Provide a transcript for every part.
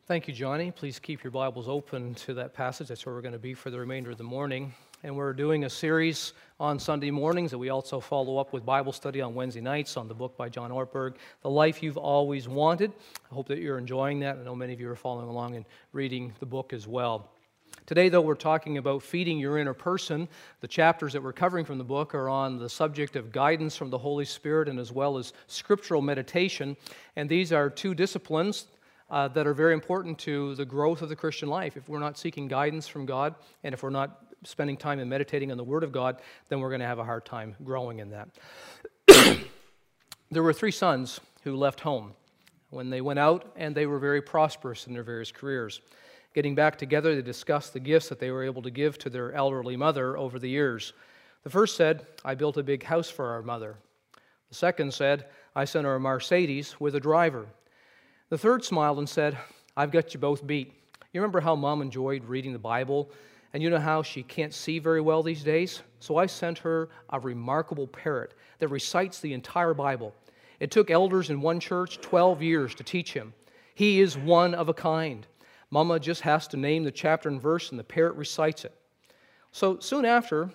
Thank you, Johnny. Please keep your Bibles open to that passage. That's where we're going to be for the remainder of the morning. And we're doing a series on Sunday mornings that we also follow up with Bible study on Wednesday nights on the book by John Ortberg, The Life You've Always Wanted. I hope that you're enjoying that. I know many of you are following along and reading the book as well. Today, though, we're talking about feeding your inner person. The chapters that we're covering from the book are on the subject of guidance from the Holy Spirit and as well as scriptural meditation. And these are two disciplines that are very important to the growth of the Christian life. If we're not seeking guidance from God, and if we're not spending time and meditating on the Word of God, then we're going to have a hard time growing in that. There were 3 sons who left home when they went out, and they were very prosperous in their various careers. Getting back together, they discussed the gifts that they were able to give to their elderly mother over the years. The first said, "I built a big house for our mother." The second said, "I sent her a Mercedes with a driver." The third smiled and said, "I've got you both beat. You remember how Mom enjoyed reading the Bible? And you know how she can't see very well these days? So I sent her a remarkable parrot that recites the entire Bible. It took elders in one church 12 years to teach him. He is one of a kind. Mama just has to name the chapter and verse, and the parrot recites it." So soon thereafter,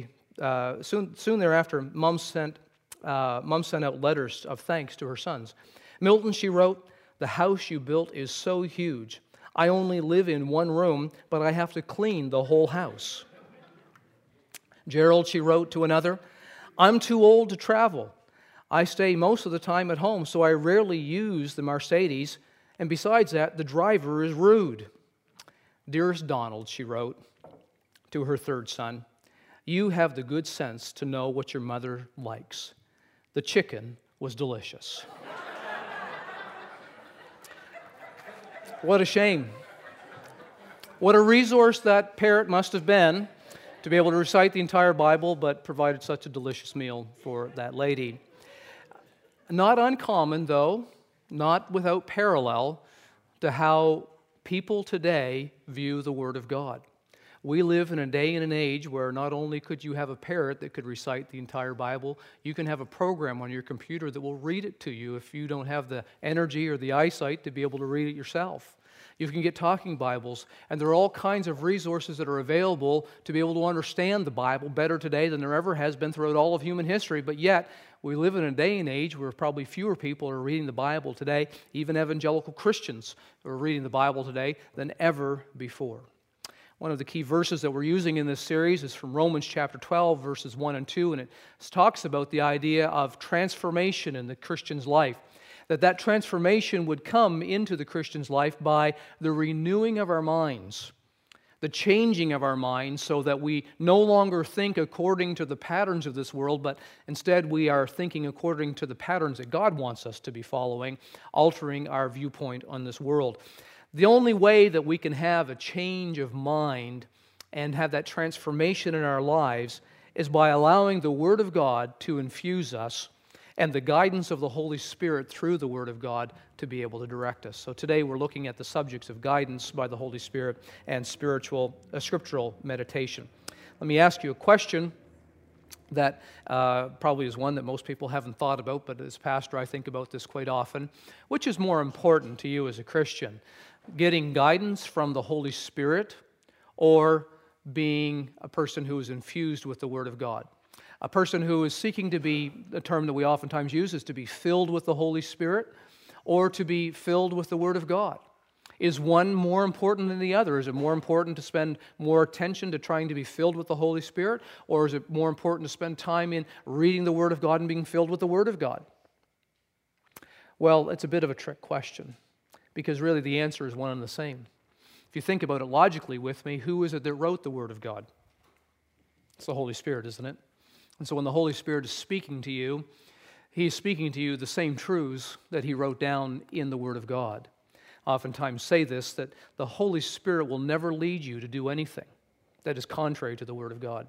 Mom sent out letters of thanks to her sons. "Milton," she wrote, "the house you built is so huge. I only live in one room, but I have to clean the whole house." "Gerald," she wrote to another, "I'm too old to travel. I stay most of the time at home, so I rarely use the Mercedes, and besides that, the driver is rude." "Dearest Donald," she wrote to her third son, "you have the good sense to know what your mother likes. The chicken was delicious." What a shame. What a resource that parrot must have been to be able to recite the entire Bible, but provided such a delicious meal for that lady. Not uncommon, though, not without parallel, to how people today view the Word of God. We live in a day and an age where not only could you have a parrot that could recite the entire Bible, you can have a program on your computer that will read it to you if you don't have the energy or the eyesight to be able to read it yourself. You can get talking Bibles, and there are all kinds of resources that are available to be able to understand the Bible better today than there ever has been throughout all of human history, but yet we live in a day and age where probably fewer people are reading the Bible today, even evangelical Christians are reading the Bible today, than ever before. One of the key verses that we're using in this series is from Romans chapter 12, verses 1 and 2, and it talks about the idea of transformation in the Christian's life, that transformation would come into the Christian's life by the renewing of our minds, the changing of our minds so that we no longer think according to the patterns of this world, but instead we are thinking according to the patterns that God wants us to be following, altering our viewpoint on this world. The only way that we can have a change of mind and have that transformation in our lives is by allowing the Word of God to infuse us and the guidance of the Holy Spirit through the Word of God to be able to direct us. So today we're looking at the subjects of guidance by the Holy Spirit and scriptural meditation. Let me ask you a question that probably is one that most people haven't thought about, but as pastor I think about this quite often. Which is more important to you as a Christian? Getting guidance from the Holy Spirit or being a person who is infused with the Word of God? A person who is seeking to be, a term that we oftentimes use is to be filled with the Holy Spirit or to be filled with the Word of God. Is one more important than the other? Is it more important to spend more attention to trying to be filled with the Holy Spirit, or is it more important to spend time in reading the Word of God and being filled with the Word of God? Well, it's a bit of a trick question, because really the answer is one and the same. If you think about it logically with me, who is it that wrote the Word of God? It's the Holy Spirit, isn't it? And so when the Holy Spirit is speaking to you, He's speaking to you the same truths that He wrote down in the Word of God. I oftentimes say this, that the Holy Spirit will never lead you to do anything that is contrary to the Word of God.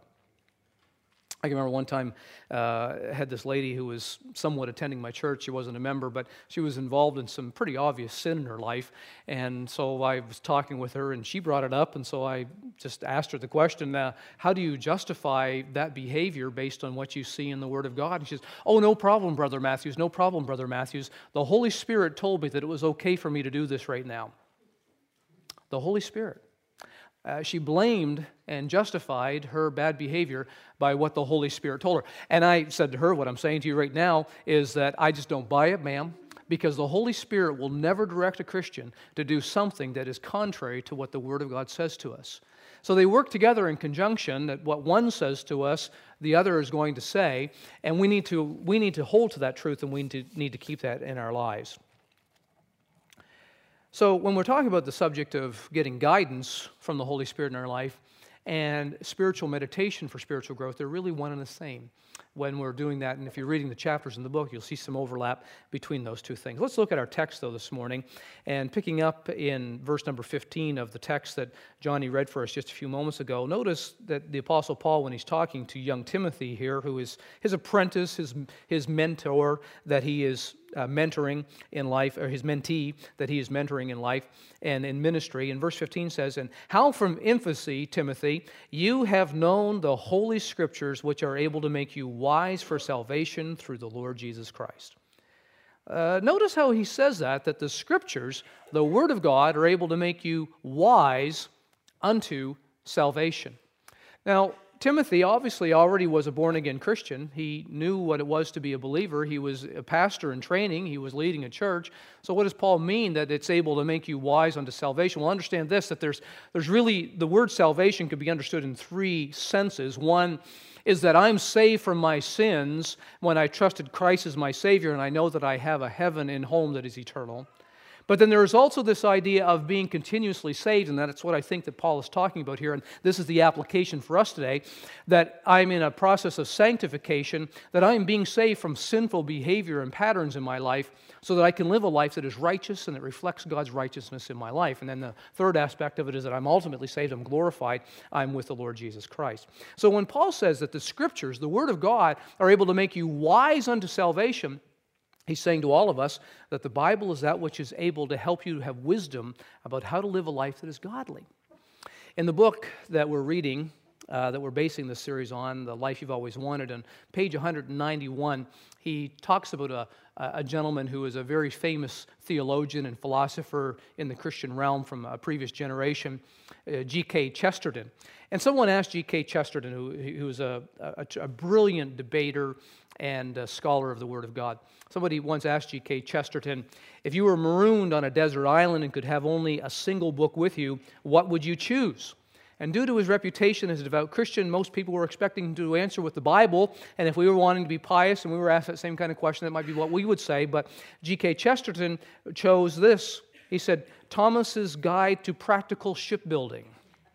I can remember one time I had this lady who was somewhat attending my church. She wasn't a member, but she was involved in some pretty obvious sin in her life. And so I was talking with her, and she brought it up. And so I just asked her the question, how do you justify that behavior based on what you see in the Word of God? And she says, "Oh, no problem, Brother Matthews, no problem, Brother Matthews. The Holy Spirit told me that it was okay for me to do this right now." The Holy Spirit. She blamed and justified her bad behavior by what the Holy Spirit told her. And I said to her, what I'm saying to you right now is that I just don't buy it, ma'am, because the Holy Spirit will never direct a Christian to do something that is contrary to what the Word of God says to us. So they work together in conjunction, that what one says to us, the other is going to say, and we need to hold to that truth, and we need to keep that in our lives. So when we're talking about the subject of getting guidance from the Holy Spirit in our life and spiritual meditation for spiritual growth, they're really one and the same when we're doing that. And if you're reading the chapters in the book, you'll see some overlap between those two things. Let's look at our text, though, this morning. And picking up in verse number 15 of the text that Johnny read for us just a few moments ago, notice that the Apostle Paul, when he's talking to young Timothy here, who is his apprentice, his mentor that he is mentoring in life, or his mentee that he is mentoring in life and in ministry. And verse 15 says, "And how from infancy, Timothy, you have known the Holy Scriptures, which are able to make you wise for salvation through the Lord Jesus Christ." Notice how he says that the Scriptures, the Word of God, are able to make you wise unto salvation. Now, Timothy obviously already was a born-again Christian. He knew what it was to be a believer. He was a pastor in training. He was leading a church. So what does Paul mean that it's able to make you wise unto salvation? Well, understand this, that there's really, the word salvation could be understood in three senses. One is that I'm saved from my sins when I trusted Christ as my Savior, and I know that I have a heaven and home that is eternal. But then there is also this idea of being continuously saved, and that's what I think that Paul is talking about here, and this is the application for us today, that I'm in a process of sanctification, that I am being saved from sinful behavior and patterns in my life so that I can live a life that is righteous and that reflects God's righteousness in my life. And then the third aspect of it is that I'm ultimately saved, I'm glorified, I'm with the Lord Jesus Christ. So when Paul says that the Scriptures, the Word of God, are able to make you wise unto salvation, he's saying to all of us that the Bible is that which is able to help you have wisdom about how to live a life that is godly. In the book that we're reading, that we're basing this series on, The Life You've Always Wanted, on page 191, he talks about a gentleman who is a very famous theologian and philosopher in the Christian realm from a previous generation, G.K. Chesterton. And someone asked G.K. Chesterton, who is a brilliant debater and a scholar of the Word of God. Somebody once asked G.K. Chesterton, if you were marooned on a desert island and could have only a single book with you, what would you choose? And due to his reputation as a devout Christian, most people were expecting him to answer with the Bible, and if we were wanting to be pious and we were asked that same kind of question, that might be what we would say, but G.K. Chesterton chose this. He said, Thomas's Guide to Practical Shipbuilding.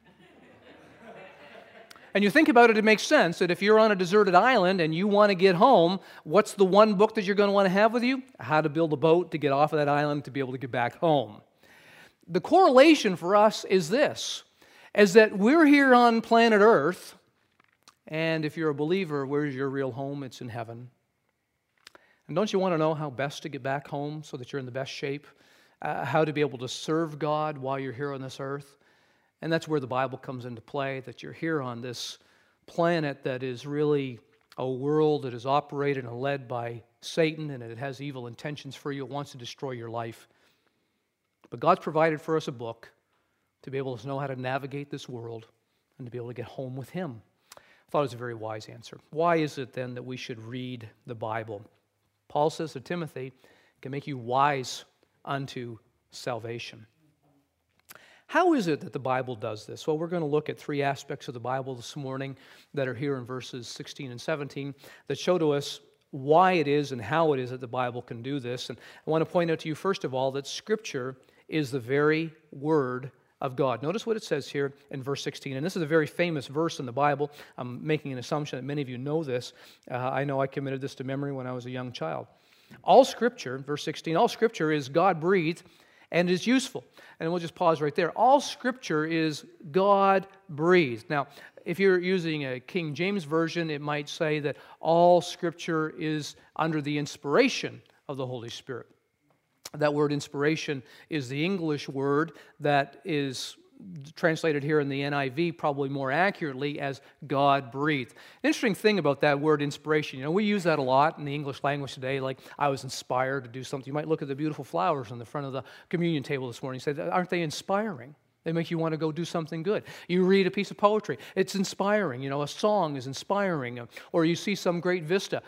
And you think about it, it makes sense that if you're on a deserted island and you want to get home, what's the one book that you're going to want to have with you? How to build a boat to get off of that island to be able to get back home. The correlation for us is this, is that we're here on planet Earth, and if you're a believer, where's your real home? It's in heaven. And don't you want to know how best to get back home so that you're in the best shape? How to be able to serve God while you're here on this earth? And that's where the Bible comes into play, that you're here on this planet that is really a world that is operated and led by Satan, and it has evil intentions for you. It wants to destroy your life. But God's provided for us a book to be able to know how to navigate this world and to be able to get home with Him. I thought it was a very wise answer. Why is it then that we should read the Bible? Paul says to Timothy, it can make you wise unto salvation. How is it that the Bible does this? Well, we're going to look at three aspects of the Bible this morning that are here in verses 16 and 17 that show to us why it is and how it is that the Bible can do this. And I want to point out to you, first of all, that Scripture is the very Word of God. Notice what it says here in verse 16, and this is a very famous verse in the Bible. I'm making an assumption that many of you know this. I know I committed this to memory when I was a young child. All Scripture, verse 16, all Scripture is God-breathed and is useful. And we'll just pause right there. All Scripture is God-breathed. Now, if you're using a King James Version, it might say that all Scripture is under the inspiration of the Holy Spirit. That word inspiration is the English word that is translated here in the NIV probably more accurately as God-breathed. An interesting thing about that word inspiration, we use that a lot in the English language today, like I was inspired to do something. You might look at the beautiful flowers on the front of the communion table this morning and say, aren't they inspiring? They make you want to go do something good. You read a piece of poetry. It's inspiring. A song is inspiring. Or you see some great vista.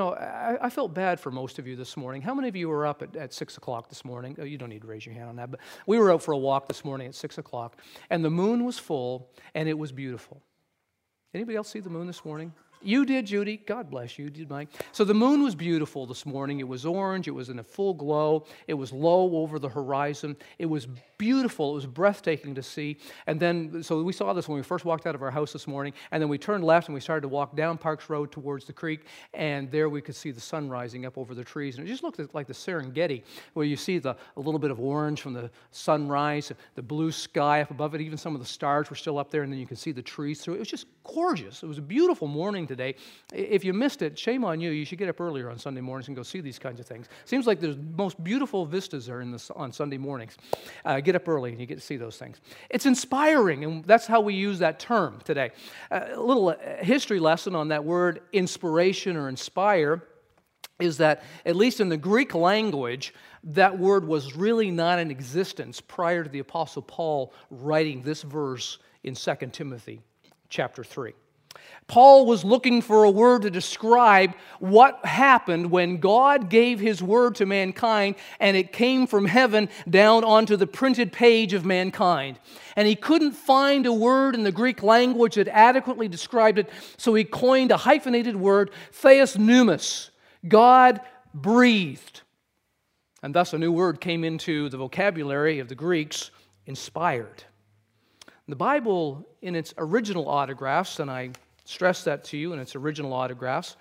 I felt bad for most of you this morning. How many of you were up at 6 o'clock this morning? You don't need to raise your hand on that. But we were out for a walk this morning at 6 o'clock. And the moon was full, and it was beautiful. Anybody else see the moon this morning? You did, Judy. God bless you. Did Mike? So the moon was beautiful this morning. It was orange. It was in a full glow. It was low over the horizon. It was beautiful. It was breathtaking to see. And then, so we saw this when we first walked out of our house this morning. And then we turned left and we started to walk down Parks Road towards the creek. And there we could see the sun rising up over the trees. And it just looked like the Serengeti, where you see a little bit of orange from the sunrise, the blue sky up above it. Even some of the stars were still up there. And then you could see the trees through it. It was just gorgeous. It was a beautiful morning today. If you missed it, shame on you. You should get up earlier on Sunday mornings and go see these kinds of things. Seems like the most beautiful vistas are on Sunday mornings. Get up early and you get to see those things. It's inspiring, and that's how we use that term today. A little history lesson on that word inspiration or inspire is that, at least in the Greek language, that word was really not in existence prior to the Apostle Paul writing this verse in 2 Timothy chapter 3. Paul was looking for a word to describe what happened when God gave His word to mankind and it came from heaven down onto the printed page of mankind. And he couldn't find a word in the Greek language that adequately described it, so he coined a hyphenated word, theos pneumos, God breathed. And thus a new word came into the vocabulary of the Greeks, inspired. The Bible, in its original autographs, and I stress that to you, in its original autographs,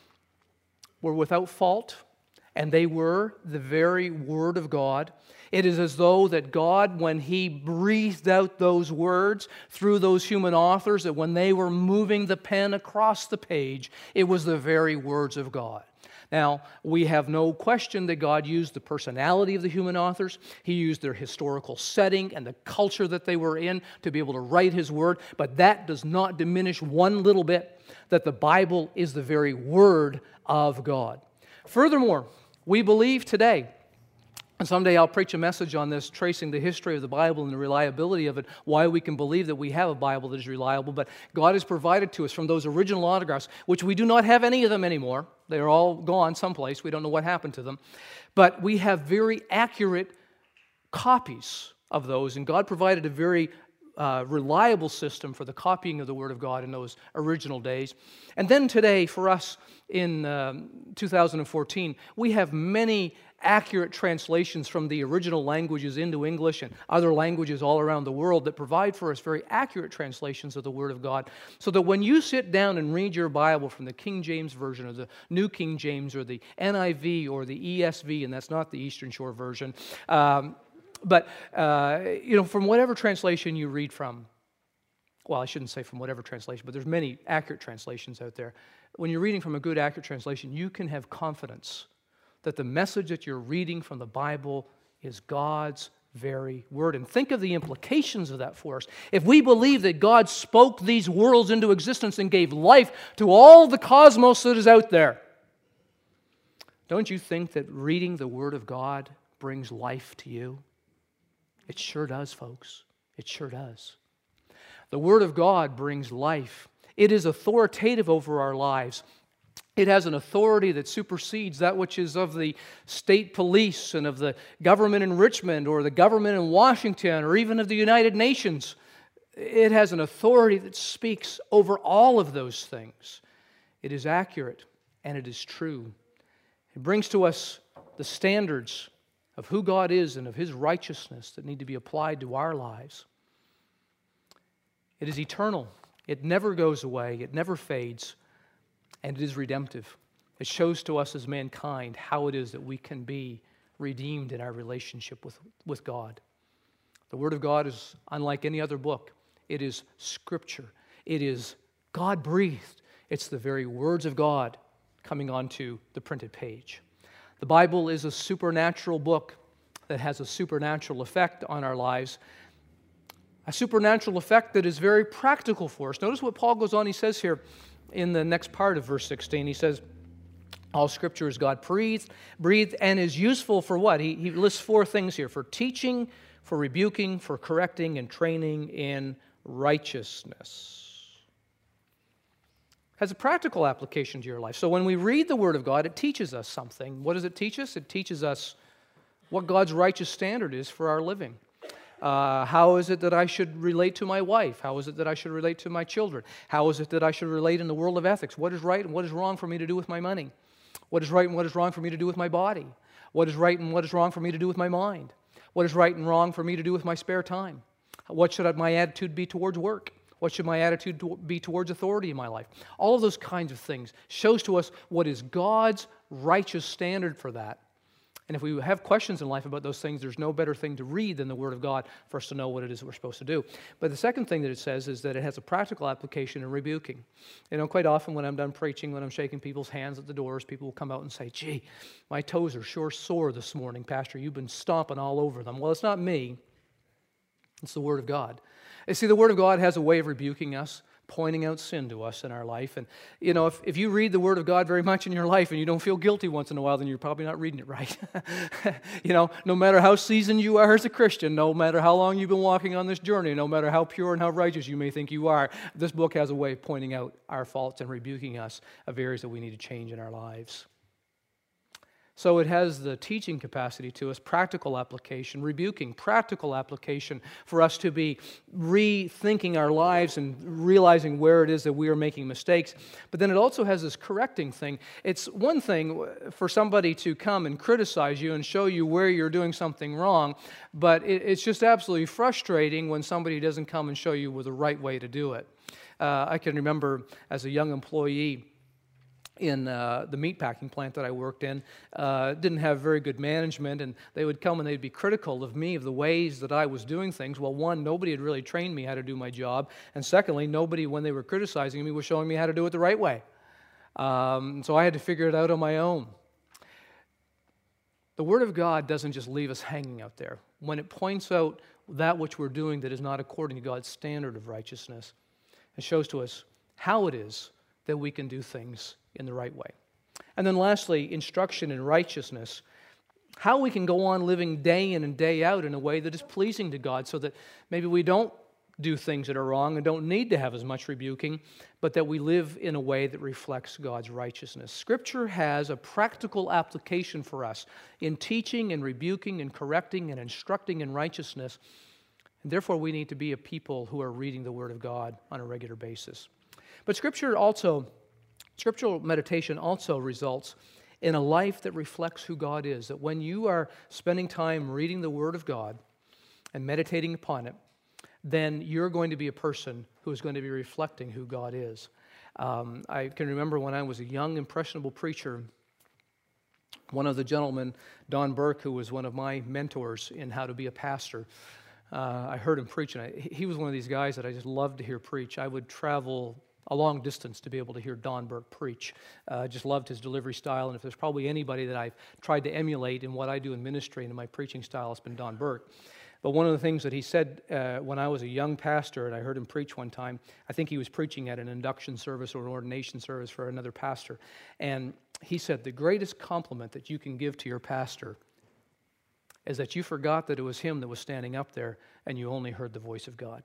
were without fault, and they were the very Word of God. It is as though that God, when He breathed out those words through those human authors, that when they were moving the pen across the page, it was the very words of God. Now, we have no question that God used the personality of the human authors. He used their historical setting and the culture that they were in to be able to write His Word, but that does not diminish one little bit that the Bible is the very Word of God. Furthermore, we believe today, and someday I'll preach a message on this, tracing the history of the Bible and the reliability of it, why we can believe that we have a Bible that is reliable. But God has provided to us from those original autographs, which we do not have any of them anymore. They are all gone someplace. We don't know what happened to them. But we have very accurate copies of those, and God provided a very reliable system for the copying of the Word of God in those original days. And then today, for us in 2014, we have many accurate translations from the original languages into English and other languages all around the world that provide for us very accurate translations of the Word of God, so that when you sit down and read your Bible from the King James Version or the New King James or the NIV or the ESV, and that's not the Eastern Shore version, but from whatever translation you read from, well, I shouldn't say from whatever translation, but there's many accurate translations out there. When you're reading from a good, accurate translation, you can have confidence that the message that you're reading from the Bible is God's very Word. And think of the implications of that for us. If we believe that God spoke these worlds into existence and gave life to all the cosmos that is out there, don't you think that reading the Word of God brings life to you? It sure does, folks. It sure does. The Word of God brings life. It is authoritative over our lives. It has an authority that supersedes that which is of the state police and of the government in Richmond or the government in Washington or even of the United Nations. It has an authority that speaks over all of those things. It is accurate and it is true. It brings to us the standards of who God is and of His righteousness that need to be applied to our lives. It is eternal. It never goes away. It never fades. And it is redemptive. It shows to us as mankind how it is that we can be redeemed in our relationship with God. The Word of God is unlike any other book. It is Scripture. It is God-breathed. It's the very words of God coming onto the printed page. The Bible is a supernatural book that has a supernatural effect on our lives, a supernatural effect that is very practical for us. Notice what Paul goes on, he says here in the next part of verse 16. He says, all Scripture is God breathed and is useful for what? He lists four things here: for teaching, for rebuking, for correcting, and training in righteousness. Has a practical application to your life. So when we read the Word of God, it teaches us something. What does it teach us? It teaches us what God's righteous standard is for our living. How is it that I should relate to my wife? How is it that I should relate to my children? How is it that I should relate in the world of ethics? What is right and what is wrong for me to do with my money? What is right and what is wrong for me to do with my body? What is right and what is wrong for me to do with my mind? What is right and wrong for me to do with my spare time? What should my attitude be towards work? What should my attitude be towards authority in my life? All of those kinds of things shows to us what is God's righteous standard for that. And if we have questions in life about those things, there's no better thing to read than the Word of God for us to know what it is that we're supposed to do. But the second thing that it says is that it has a practical application in rebuking. You know, quite often when I'm done preaching, when I'm shaking people's hands at the doors, people will come out and say, "Gee, my toes are sure sore this morning, Pastor. You've been stomping all over them." Well, it's not me. It's the Word of God. You see, the Word of God has a way of rebuking us, pointing out sin to us in our life. And, you know, if you read the Word of God very much in your life and you don't feel guilty once in a while, then you're probably not reading it right. You know, no matter how seasoned you are as a Christian, no matter how long you've been walking on this journey, no matter how pure and how righteous you may think you are, this book has a way of pointing out our faults and rebuking us of areas that we need to change in our lives. So it has the teaching capacity to us, practical application, rebuking, practical application for us to be rethinking our lives and realizing where it is that we are making mistakes. But then it also has this correcting thing. It's one thing for somebody to come and criticize you and show you where you're doing something wrong, but it's just absolutely frustrating when somebody doesn't come and show you the right way to do it. I can remember as a young employee in the meatpacking plant that I worked in, didn't have very good management, and they would come and they'd be critical of me, of the ways that I was doing things. Well, one, nobody had really trained me how to do my job, and secondly, nobody, when they were criticizing me, was showing me how to do it the right way. So I had to figure it out on my own. The Word of God doesn't just leave us hanging out there. When it points out that which we're doing that is not according to God's standard of righteousness, it shows to us how it is that we can do things in the right way. And then lastly, instruction in righteousness. How we can go on living day in and day out in a way that is pleasing to God so that maybe we don't do things that are wrong and don't need to have as much rebuking, but that we live in a way that reflects God's righteousness. Scripture has a practical application for us in teaching and rebuking and correcting and instructing in righteousness. And therefore, we need to be a people who are reading the Word of God on a regular basis. But scriptural meditation also results in a life that reflects who God is, that when you are spending time reading the Word of God and meditating upon it, then you're going to be a person who is going to be reflecting who God is. I can remember when I was a young, impressionable preacher, one of the gentlemen, Don Burke, who was one of my mentors in how to be a pastor, I heard him preach, and he was one of these guys that I just loved to hear preach. I would travel a long distance to be able to hear Don Burke preach. Just loved his delivery style, and if there's probably anybody that I've tried to emulate in what I do in ministry and in my preaching style, it's been Don Burke. But one of the things that he said when I was a young pastor, and I heard him preach one time, I think he was preaching at an induction service or an ordination service for another pastor, and he said, the greatest compliment that you can give to your pastor is that you forgot that it was him that was standing up there and you only heard the voice of God.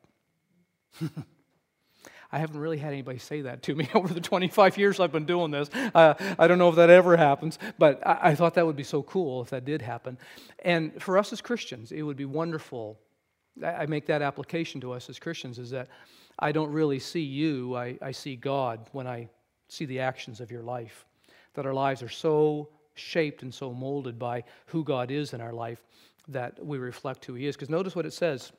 I haven't really had anybody say that to me over the 25 years I've been doing this. I don't know if that ever happens, but I thought that would be so cool if that did happen. And for us as Christians, it would be wonderful. I make that application to us as Christians, is that I don't really see you, I see God when I see the actions of your life. That our lives are so shaped and so molded by who God is in our life that we reflect who He is. Because notice what it says.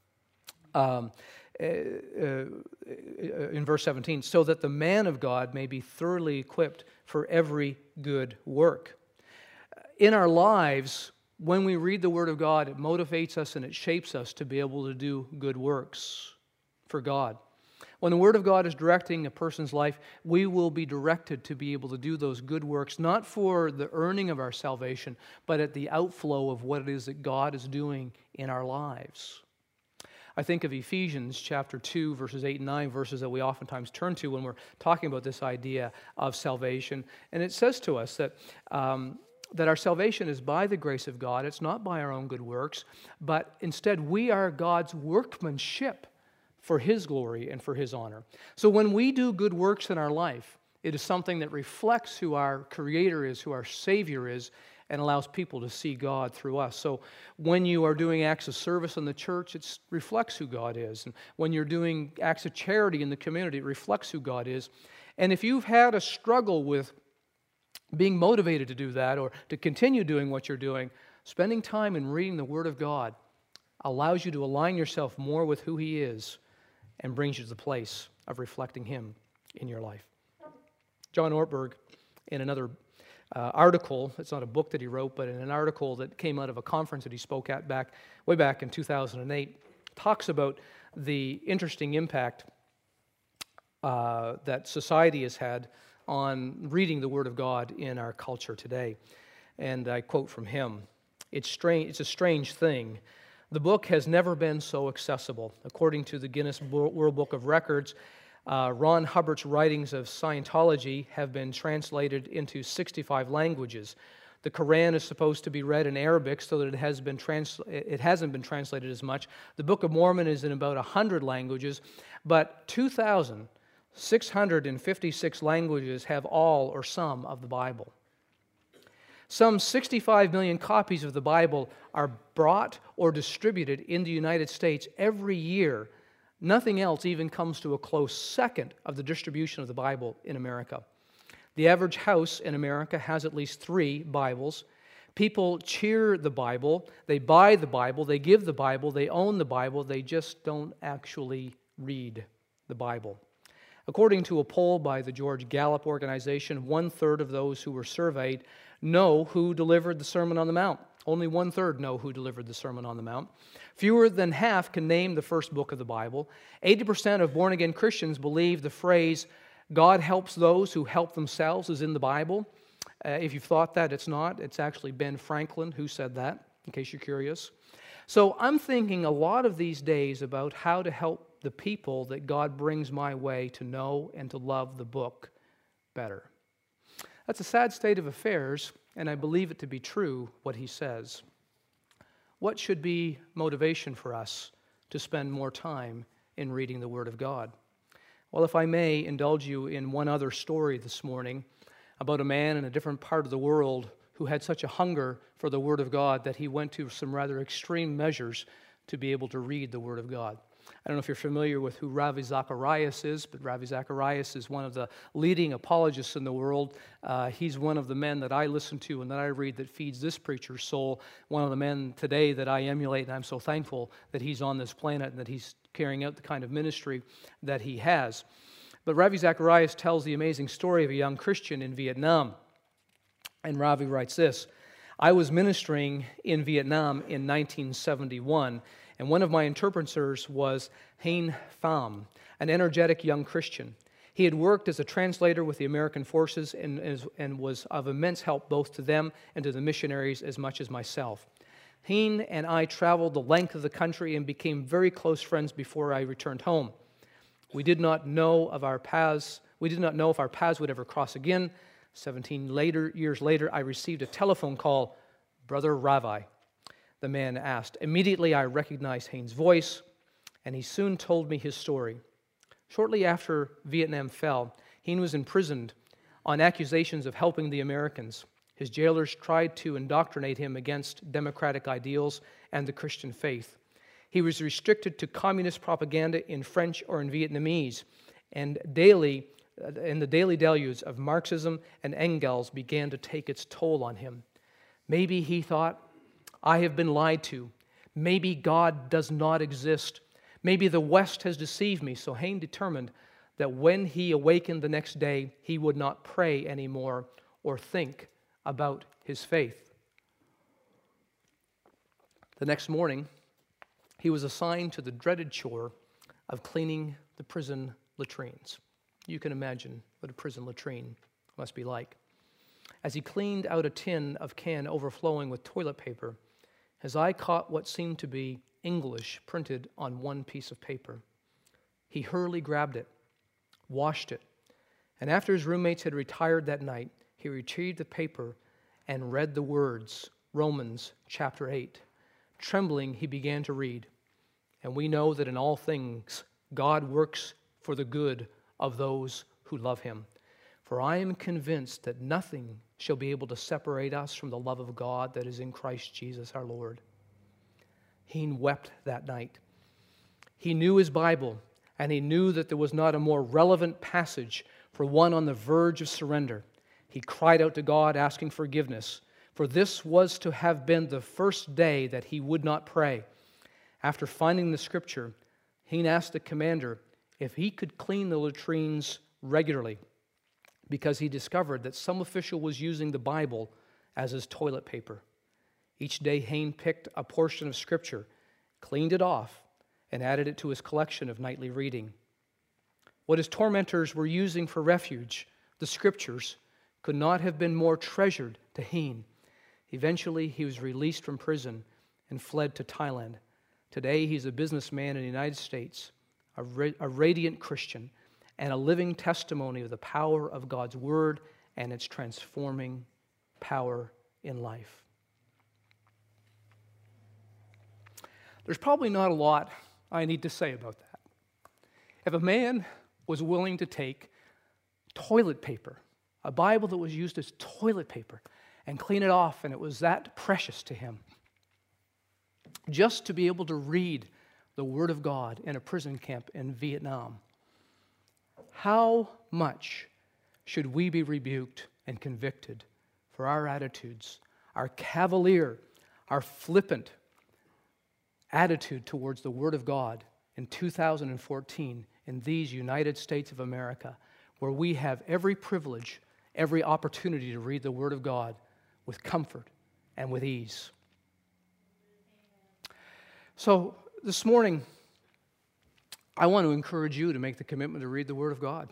In verse 17, so that the man of God may be thoroughly equipped for every good work. In our lives, when we read the Word of God, it motivates us and it shapes us to be able to do good works for God. When the Word of God is directing a person's life, we will be directed to be able to do those good works, not for the earning of our salvation, but at the outflow of what it is that God is doing in our lives. I think of Ephesians chapter 2, verses 8 and 9, verses that we oftentimes turn to when we're talking about this idea of salvation. And it says to us that that our salvation is by the grace of God. It's not by our own good works, but instead we are God's workmanship for His glory and for His honor. So when we do good works in our life, it is something that reflects who our Creator is, who our Savior is, and allows people to see God through us. So when you are doing acts of service in the church, it reflects who God is. And when you're doing acts of charity in the community, it reflects who God is. And if you've had a struggle with being motivated to do that or to continue doing what you're doing, spending time in reading the Word of God allows you to align yourself more with who He is and brings you to the place of reflecting Him in your life. John Ortberg, in another article, it's not a book that he wrote, but in an article that came out of a conference that he spoke at way back in 2008, talks about the interesting impact that society has had on reading the Word of God in our culture today. And I quote from him, it's a strange thing. The book has never been so accessible. According to the Guinness World Book of Records, Ron Hubbard's writings of Scientology have been translated into 65 languages. The Quran is supposed to be read in Arabic so that it hasn't been translated as much. The Book of Mormon is in about 100 languages, but 2,656 languages have all or some of the Bible. Some 65 million copies of the Bible are brought or distributed in the United States every year. Nothing else even comes to a close second of the distribution of the Bible in America. The average house in America has at least 3 Bibles. People cheer the Bible, they buy the Bible, they give the Bible, they own the Bible, they just don't actually read the Bible. According to a poll by the George Gallup organization, 1/3 of those who were surveyed know who delivered the Sermon on the Mount. Only 1/3 know who delivered the Sermon on the Mount. Fewer than half can name the first book of the Bible. 80% of born-again Christians believe the phrase, God helps those who help themselves, is in the Bible. If you've thought that, it's not. It's actually Ben Franklin who said that, in case you're curious. So I'm thinking a lot of these days about how to help the people that God brings my way to know and to love the book better. That's a sad state of affairs, and I believe it to be true, what he says. What should be motivation for us to spend more time in reading the Word of God? Well, if I may indulge you in one other story this morning about a man in a different part of the world who had such a hunger for the Word of God that he went to some rather extreme measures to be able to read the Word of God. I don't know if you're familiar with who Ravi Zacharias is, but Ravi Zacharias is one of the leading apologists in the world. He's one of the men that I listen to and that I read that feeds this preacher's soul, one of the men today that I emulate, and I'm so thankful that he's on this planet and that he's carrying out the kind of ministry that he has. But Ravi Zacharias tells the amazing story of a young Christian in Vietnam. And Ravi writes this, I was ministering in Vietnam in 1971, and one of my interpreters was Hein Pham, an energetic young Christian. He had worked as a translator with the American forces and was of immense help both to them and to the missionaries as much as myself. Hein and I traveled the length of the country and became very close friends before I returned home. We did not know if our paths would ever cross again. 17 years later, I received a telephone call. Brother Ravi, the man asked. Immediately, I recognized Hain's voice, and he soon told me his story. Shortly after Vietnam fell, Hein was imprisoned on accusations of helping the Americans. His jailers tried to indoctrinate him against democratic ideals and the Christian faith. He was restricted to communist propaganda in French or in Vietnamese, and the daily deluge of Marxism and Engels began to take its toll on him. Maybe he thought, I have been lied to. Maybe God does not exist. Maybe the West has deceived me. So Hein determined that when he awakened the next day, he would not pray anymore or think about his faith. The next morning, he was assigned to the dreaded chore of cleaning the prison latrines. You can imagine what a prison latrine must be like. As he cleaned out a tin of can overflowing with toilet paper, his eye caught what seemed to be English printed on one piece of paper. He hurriedly grabbed it, washed it, and after his roommates had retired that night, he retrieved the paper and read the words, Romans chapter 8. Trembling, he began to read. And we know that in all things, God works for the good of those who love him. For I am convinced that nothing shall be able to separate us from the love of God that is in Christ Jesus our Lord. Heen wept that night. He knew his Bible, and he knew that there was not a more relevant passage for one on the verge of surrender. He cried out to God, asking forgiveness, for this was to have been the first day that he would not pray. After finding the scripture, Heen asked the commander if he could clean the latrines regularly, because he discovered that some official was using the Bible as his toilet paper. Each day, Heen picked a portion of scripture, cleaned it off, and added it to his collection of nightly reading. What his tormentors were using for refuge, the scriptures, could not have been more treasured to Heen. Eventually, he was released from prison and fled to Thailand. Today, he's a businessman in the United States, a radiant Christian, and a living testimony of the power of God's Word and its transforming power in life. There's probably not a lot I need to say about that. If a man was willing to take toilet paper, a Bible that was used as toilet paper, and clean it off, and it was that precious to him, just to be able to read the Word of God in a prison camp in Vietnam, how much should we be rebuked and convicted for our attitudes, our cavalier, our flippant attitude towards the Word of God in 2014 in these United States of America, where we have every privilege, every opportunity to read the Word of God with comfort and with ease. So this morning, I want to encourage you to make the commitment to read the Word of God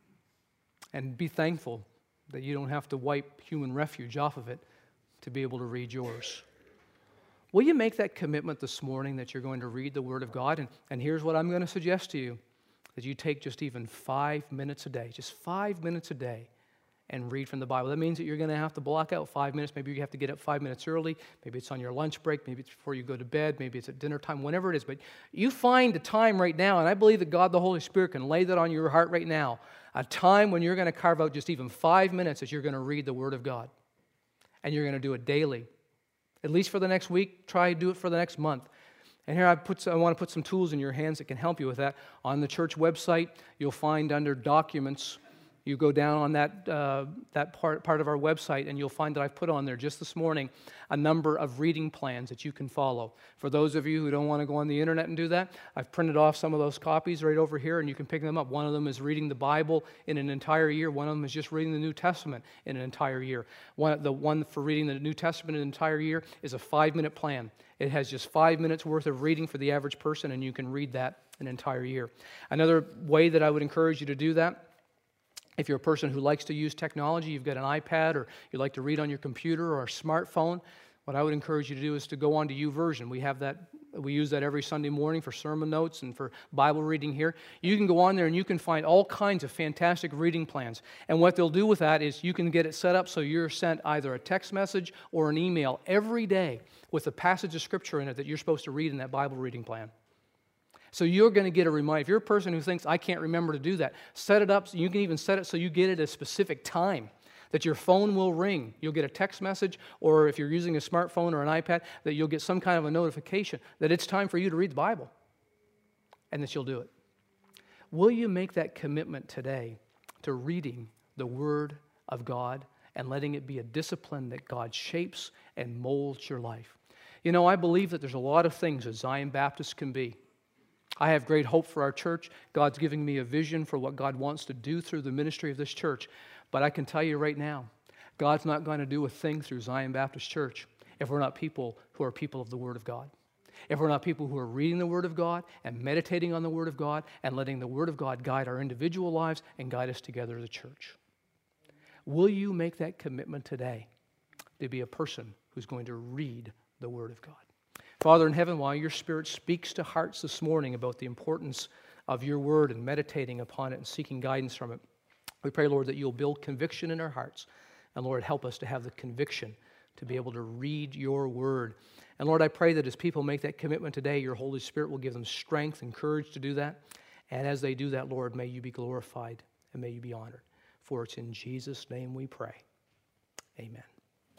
and be thankful that you don't have to wipe human refuge off of it to be able to read yours. Will you make that commitment this morning that you're going to read the Word of God? And here's what I'm going to suggest to you, that you take just even 5 minutes a day, just 5 minutes a day, and read from the Bible. That means that you're going to have to block out 5 minutes. Maybe you have to get up 5 minutes early. Maybe it's on your lunch break. Maybe it's before you go to bed. Maybe it's at dinner time, whenever it is. But you find a time right now, and I believe that God the Holy Spirit can lay that on your heart right now, a time when you're going to carve out just even 5 minutes that you're going to read the Word of God. And you're going to do it daily. At least for the next week, try to do it for the next month. And here I want to put some tools in your hands that can help you with that. On the church website, you'll find under Documents, you go down on that part of our website, and you'll find that I've put on there just this morning a number of reading plans that you can follow. For those of you who don't want to go on the internet and do that, I've printed off some of those copies right over here, and you can pick them up. One of them is reading the Bible in an entire year. One of them is just reading the New Testament in an entire year. The one for reading the New Testament in an entire year is a 5-minute plan. It has just 5 minutes worth of reading for the average person, and you can read that an entire year. Another way that I would encourage you to do that, if you're a person who likes to use technology, you've got an iPad, or you like to read on your computer or a smartphone, what I would encourage you to do is to go on to YouVersion. We use that every Sunday morning for sermon notes and for Bible reading here. You can go on there and you can find all kinds of fantastic reading plans. And what they'll do with that is you can get it set up so you're sent either a text message or an email every day with a passage of Scripture in it that you're supposed to read in that Bible reading plan. So you're going to get a reminder. If you're a person who thinks, I can't remember to do that, set it up. So you can even set it so you get it at a specific time, that your phone will ring. You'll get a text message, or if you're using a smartphone or an iPad, that you'll get some kind of a notification that it's time for you to read the Bible, and that you'll do it. Will you make that commitment today to reading the Word of God and letting it be a discipline that God shapes and molds your life? You know, I believe that there's a lot of things that Zion Baptist can be. I have great hope for our church. God's giving me a vision for what God wants to do through the ministry of this church. But I can tell you right now, God's not going to do a thing through Zion Baptist Church if we're not people who are people of the Word of God. If we're not people who are reading the Word of God and meditating on the Word of God and letting the Word of God guide our individual lives and guide us together as a church. Will you make that commitment today to be a person who's going to read the Word of God? Father in heaven, while your Spirit speaks to hearts this morning about the importance of your Word and meditating upon it and seeking guidance from it, we pray, Lord, that you'll build conviction in our hearts. And Lord, help us to have the conviction to be able to read your word. And Lord, I pray that as people make that commitment today, your Holy Spirit will give them strength and courage to do that. And as they do that, Lord, may you be glorified and may you be honored. For it's in Jesus' name we pray. Amen.